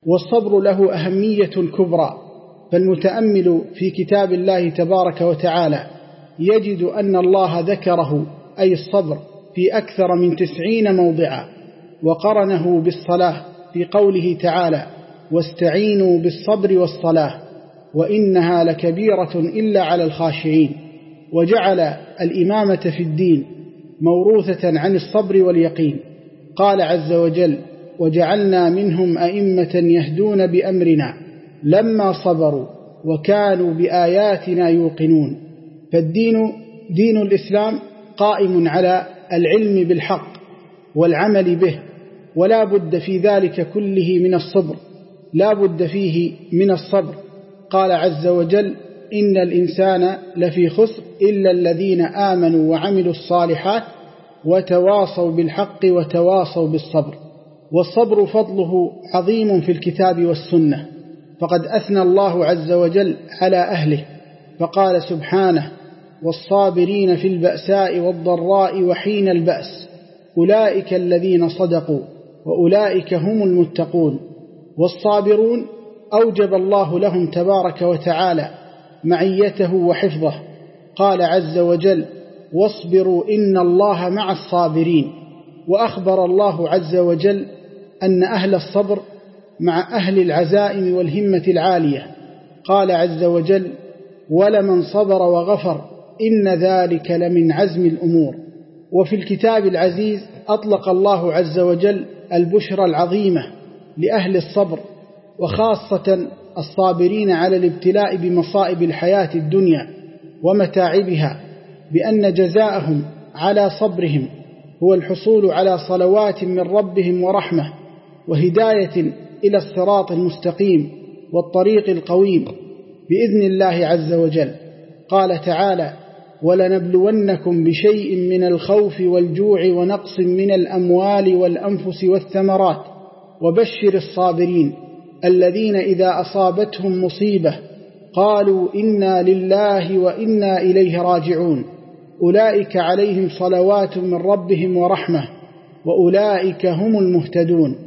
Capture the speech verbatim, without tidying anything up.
والصبر له أهمية كبرى، فالمتأمل في كتاب الله تبارك وتعالى يجد أن الله ذكره أي الصبر في أكثر من تسعين موضعا، وقرنه بالصلاة في قوله تعالى: واستعينوا بالصبر والصلاة وإنها لكبيرة إلا على الخاشعين، وجعل الإمامة في الدين موروثة عن الصبر واليقين. قال عز وجل: وجعلنا منهم أئمة يهدون بأمرنا لما صبروا وكانوا بآياتنا يوقنون. فالدين دين الإسلام قائم على العلم بالحق والعمل به، ولا بد في ذلك كله من الصبر، لا بد فيه من الصبر. قال عز وجل: إن الإنسان لفي خسر إلا الذين آمنوا وعملوا الصالحات وتواصوا بالحق وتواصوا بالصبر. والصبر فضله عظيم في الكتاب والسنة، فقد أثنى الله عز وجل على أهله فقال سبحانه: والصابرين في البأساء والضراء وحين البأس أولئك الذين صدقوا وأولئك هم المتقون. والصابرون أوجب الله لهم تبارك وتعالى معيته وحفظه. قال عز وجل: واصبروا إن الله مع الصابرين. وأخبر الله عز وجل أن أهل الصبر مع أهل العزائم والهمة العالية. قال عز وجل: ولمن صبر وغفر إن ذلك لمن عزم الأمور. وفي الكتاب العزيز أطلق الله عز وجل البشرى العظيمة لأهل الصبر، وخاصة الصابرين على الابتلاء بمصائب الحياة الدنيا ومتاعبها، بأن جزاءهم على صبرهم هو الحصول على صلوات من ربهم ورحمة وهداية إلى الصراط المستقيم والطريق القويم بإذن الله عز وجل. قال تعالى: ولنبلونكم بشيء من الخوف والجوع ونقص من الأموال والأنفس والثمرات وبشر الصابرين الذين إذا أصابتهم مصيبة قالوا إنا لله وإنا إليه راجعون أولئك عليهم صلوات من ربهم ورحمة وأولئك هم المهتدون.